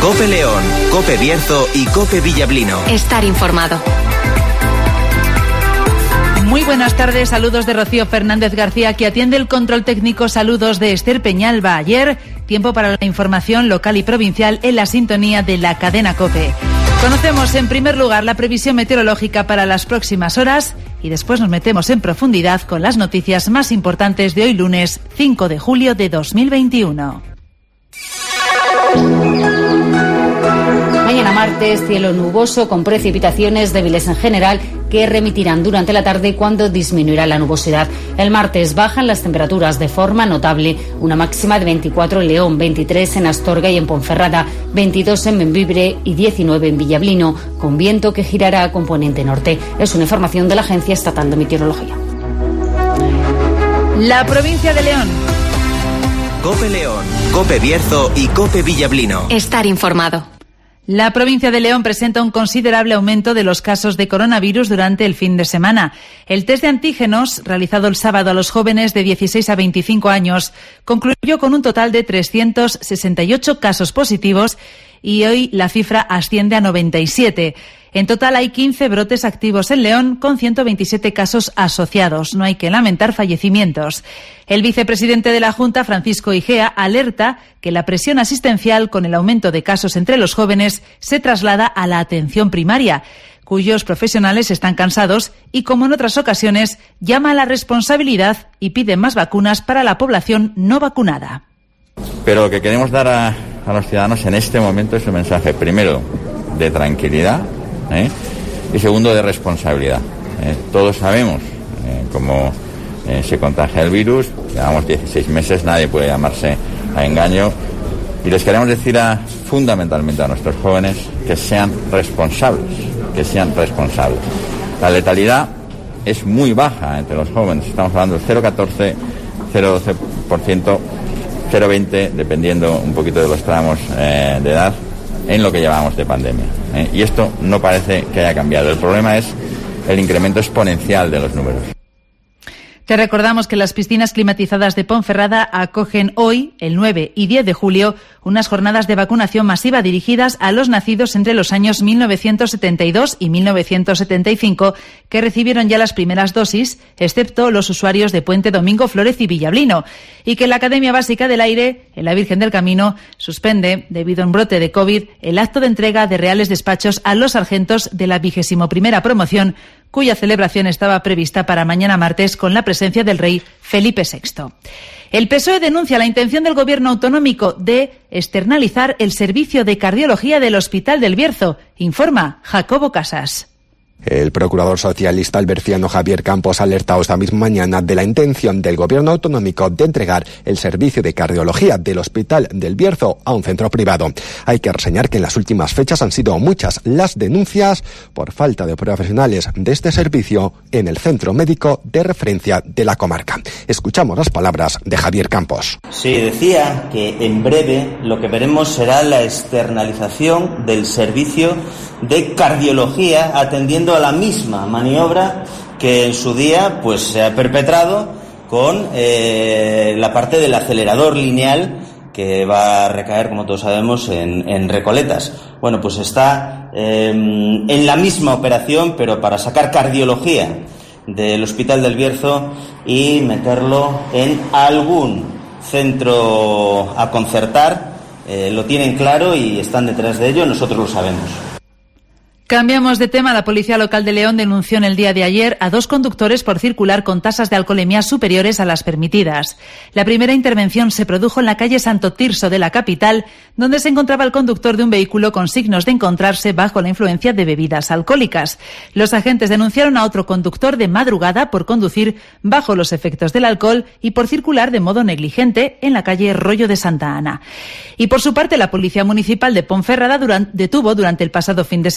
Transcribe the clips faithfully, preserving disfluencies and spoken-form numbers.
COPE León, COPE Bierzo y COPE Villablino. Estar informado. Muy buenas tardes, saludos de Rocío Fernández García, que atiende el control técnico. Saludos de Esther Peñalba. Ayer, tiempo para la información local y provincial en la sintonía de la cadena COPE. Conocemos en primer lugar la previsión meteorológica para las próximas horas y después nos metemos en profundidad con las noticias más importantes de hoy lunes cinco de julio de dos mil veintiuno. Mañana martes, cielo nuboso con precipitaciones débiles en general que remitirán durante la tarde cuando disminuirá la nubosidad. El martes bajan las temperaturas de forma notable, una máxima de veinticuatro en León, veintitrés en Astorga y en Ponferrada, veintidós en Bembibre y diecinueve en Villablino, con viento que girará a componente norte. Es una información de la Agencia Estatal de Meteorología. La provincia de León. COPE León, COPE Bierzo y COPE Villablino. Estar informado. La provincia de León presenta un considerable aumento de los casos de coronavirus durante el fin de semana. El test de antígenos, realizado el sábado a los jóvenes de dieciséis a veinticinco años, concluyó con un total de trescientos sesenta y ocho casos positivos y hoy la cifra asciende a noventa y siete. En total hay quince brotes activos en León con ciento veintisiete casos asociados. No hay que lamentar fallecimientos. El vicepresidente de la Junta, Francisco Igea, alerta que la presión asistencial con el aumento de casos entre los jóvenes se traslada a la atención primaria, cuyos profesionales están cansados y, como en otras ocasiones, llama a la responsabilidad y pide más vacunas para la población no vacunada. Pero lo que queremos dar a, a los ciudadanos en este momento es un mensaje, primero, de tranquilidad, ¿eh? y segundo, de responsabilidad. ¿eh? Todos sabemos eh, cómo eh, se contagia el virus, llevamos dieciséis meses, nadie puede llamarse a engaño, y les queremos decir a, fundamentalmente a nuestros jóvenes que sean responsables, que sean responsables. La letalidad es muy baja entre los jóvenes, estamos hablando del cero coma catorce, cero coma doce por ciento, cero coma veinte, dependiendo un poquito de los tramos eh, de edad, en lo que llevamos de pandemia. ¿eh? Y esto no parece que haya cambiado. El problema es el incremento exponencial de los números. Te recordamos que las piscinas climatizadas de Ponferrada acogen hoy, el nueve y diez de julio, unas jornadas de vacunación masiva dirigidas a los nacidos entre los años mil novecientos setenta y dos y mil novecientos setenta y cinco, que recibieron ya las primeras dosis, excepto los usuarios de Puente Domingo, Flórez y Villablino, y que la Academia Básica del Aire, en la Virgen del Camino, suspende, debido a un brote de COVID, el acto de entrega de reales despachos a los sargentos de la vigésimo primera promoción, cuya celebración estaba prevista para mañana martes con la presencia del rey Felipe sexto. El P S O E denuncia la intención del Gobierno autonómico de externalizar el servicio de cardiología del Hospital del Bierzo, informa Jacobo Casas. El procurador socialista alberciano Javier Campos ha alertado esta misma mañana de la intención del Gobierno autonómico de entregar el servicio de cardiología del Hospital del Bierzo a un centro privado. Hay que reseñar que en las últimas fechas han sido muchas las denuncias por falta de profesionales de este servicio en el centro médico de referencia de la comarca. Escuchamos las palabras de Javier Campos. Sí, decía que en breve lo que veremos será la externalización del servicio de cardiología, atendiendo a la misma maniobra que en su día pues se ha perpetrado con eh, la parte del acelerador lineal que va a recaer, como todos sabemos, en, en Recoletas. Bueno, pues está eh, en la misma operación, pero para sacar cardiología del Hospital del Bierzo y meterlo en algún centro a concertar. Eh, lo tienen claro y están detrás de ello, nosotros lo sabemos. Cambiamos de tema. La Policía Local de León denunció en el día de ayer a dos conductores por circular con tasas de alcoholemia superiores a las permitidas. La primera intervención se produjo en la calle Santo Tirso de la capital, donde se encontraba el conductor de un vehículo con signos de encontrarse bajo la influencia de bebidas alcohólicas. Los agentes denunciaron a otro conductor de madrugada por conducir bajo los efectos del alcohol y por circular de modo negligente en la calle Rollo de Santa Ana. Y por su parte, la Policía Municipal de Ponferrada durante, detuvo durante el pasado fin de semana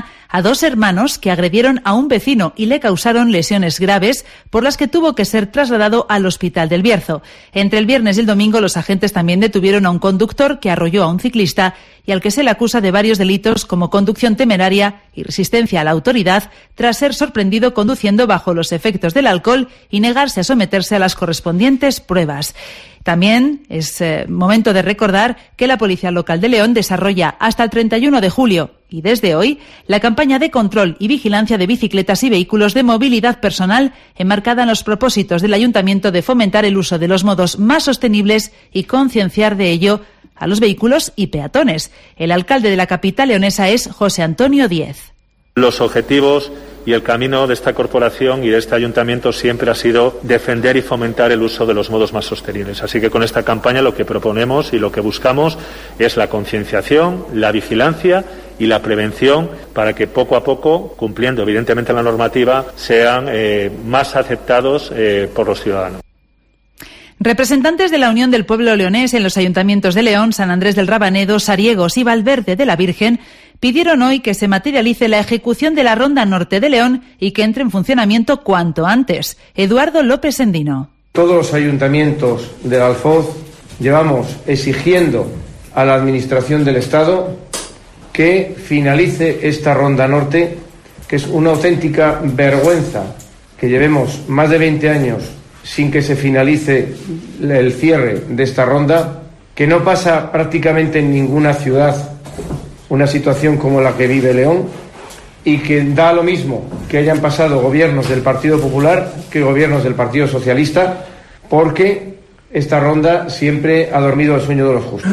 a dos hermanos que agredieron a un vecino y le causaron lesiones graves, por las que tuvo que ser trasladado al Hospital del Bierzo. Entre el viernes y el domingo, los agentes también detuvieron a un conductor que arrolló a un ciclista y al que se le acusa de varios delitos como conducción temeraria y resistencia a la autoridad, tras ser sorprendido conduciendo bajo los efectos del alcohol y negarse a someterse a las correspondientes pruebas. También es eh, momento de recordar que la Policía Local de León desarrolla hasta el treinta y uno de julio y desde hoy la campaña de control y vigilancia de bicicletas y vehículos de movilidad personal, enmarcada en los propósitos del Ayuntamiento de fomentar el uso de los modos más sostenibles y concienciar de ello a los vehículos y peatones. El alcalde de la capital leonesa es José Antonio Díez. Los objetivos y el camino de esta corporación y de este ayuntamiento siempre ha sido defender y fomentar el uso de los modos más sostenibles. Así que con esta campaña lo que proponemos y lo que buscamos es la concienciación, la vigilancia y la prevención para que poco a poco, cumpliendo evidentemente la normativa, sean eh, más aceptados eh, por los ciudadanos. Representantes de la Unión del Pueblo Leonés en los ayuntamientos de León, San Andrés del Rabanedo, Sariegos y Valverde de la Virgen pidieron hoy que se materialice la ejecución de la Ronda Norte de León y que entre en funcionamiento cuanto antes. Eduardo López Endino. Todos los ayuntamientos del Alfoz llevamos exigiendo a la Administración del Estado que finalice esta Ronda Norte, que es una auténtica vergüenza que llevemos más de veinte años sin que se finalice el cierre de esta ronda, que no pasa prácticamente en ninguna ciudad una situación como la que vive León y que da lo mismo que hayan pasado gobiernos del Partido Popular que gobiernos del Partido Socialista, porque esta ronda siempre ha dormido el sueño de los justos.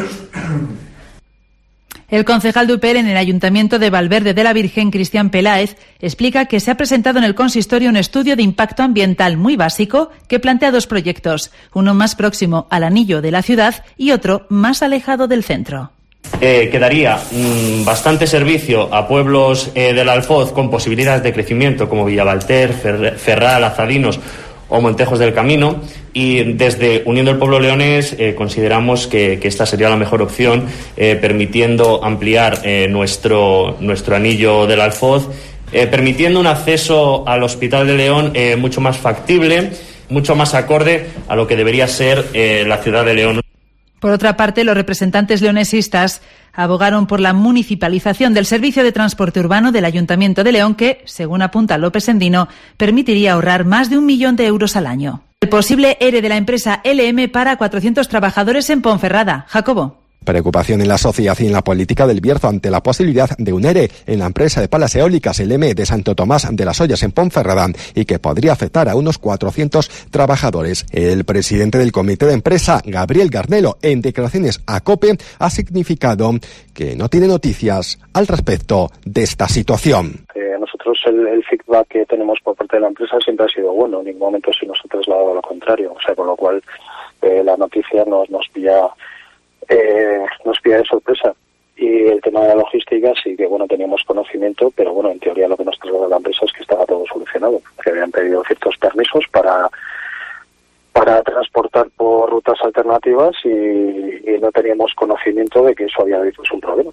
El concejal de U P E R en el Ayuntamiento de Valverde de la Virgen, Cristian Peláez, explica que se ha presentado en el consistorio un estudio de impacto ambiental muy básico que plantea dos proyectos, uno más próximo al anillo de la ciudad y otro más alejado del centro. Eh, que daría mmm, bastante servicio a pueblos eh, del Alfoz con posibilidades de crecimiento como Villavalter, Fer- Ferral, Azadinos o Montejos del Camino, y desde Unión del Pueblo Leonés eh, consideramos que, que esta sería la mejor opción, eh, permitiendo ampliar eh, nuestro, nuestro anillo del Alfoz, eh, permitiendo un acceso al Hospital de León eh, mucho más factible, mucho más acorde a lo que debería ser eh, la ciudad de León. Por otra parte, los representantes leonesistas abogaron por la municipalización del servicio de transporte urbano del Ayuntamiento de León que, según apunta López Endino, permitiría ahorrar más de un millón de euros al año. El posible E R E de la empresa L M para cuatrocientos trabajadores en Ponferrada. Jacobo. Preocupación en la sociedad y en la política del Bierzo ante la posibilidad de un E R E en la empresa de palas eólicas L M de Santo Tomás de las Ollas en Ponferrada y que podría afectar a unos cuatrocientos trabajadores. El presidente del comité de empresa, Gabriel Garnelo, en declaraciones a COPE, ha significado que no tiene noticias al respecto de esta situación. Eh, nosotros el, el feedback que tenemos por parte de la empresa siempre ha sido bueno, en ningún momento se nos ha trasladado lo contrario, o sea, con lo cual eh, la noticia nos, nos pilla Eh, nos pide de sorpresa. Y el tema de la logística sí que, bueno, teníamos conocimiento, pero bueno, en teoría lo que nos trasladó la empresa es que estaba todo solucionado, que habían pedido ciertos permisos para para transportar por rutas alternativas y, y no teníamos conocimiento de que eso había habido un problema.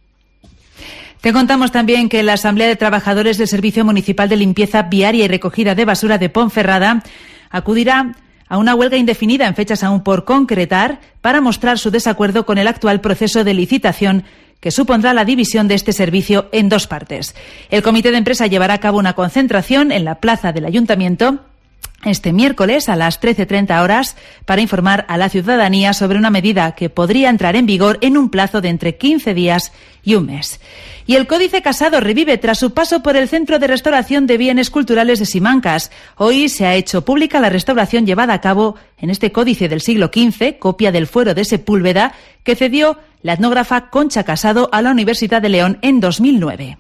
Te contamos también que la Asamblea de Trabajadores del Servicio Municipal de Limpieza Viaria y Recogida de Basura de Ponferrada acudirá a una huelga indefinida en fechas aún por concretar para mostrar su desacuerdo con el actual proceso de licitación que supondrá la división de este servicio en dos partes. El comité de empresa llevará a cabo una concentración en la plaza del Ayuntamiento este miércoles a las trece treinta horas para informar a la ciudadanía sobre una medida que podría entrar en vigor en un plazo de entre quince días y un mes. Y el Códice Casado revive tras su paso por el Centro de Restauración de Bienes Culturales de Simancas. Hoy se ha hecho pública la restauración llevada a cabo en este códice del siglo quince, copia del Fuero de Sepúlveda, que cedió la etnógrafa Concha Casado a la Universidad de León en dos mil nueve.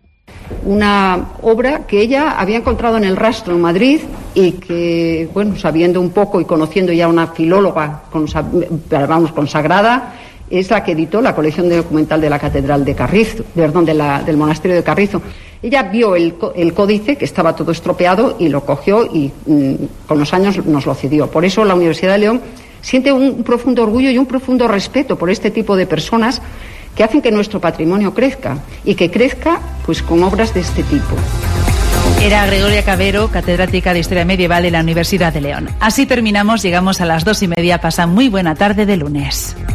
Una obra que ella había encontrado en el rastro en Madrid y que, bueno, sabiendo un poco y conociendo ya una filóloga vamos, consagrada, es la que editó la colección de documental de la Catedral de Carrizo, perdón, de la, del Monasterio de Carrizo. Ella vio el, el códice, que estaba todo estropeado, y lo cogió y mm, con los años nos lo cedió. Por eso la Universidad de León siente un profundo orgullo y un profundo respeto por este tipo de personas que hacen que nuestro patrimonio crezca y que crezca pues con obras de este tipo. Era Gregoria Cabero, catedrática de Historia Medieval de la Universidad de León. Así terminamos, llegamos a las dos y media. Pasa muy buena tarde de lunes.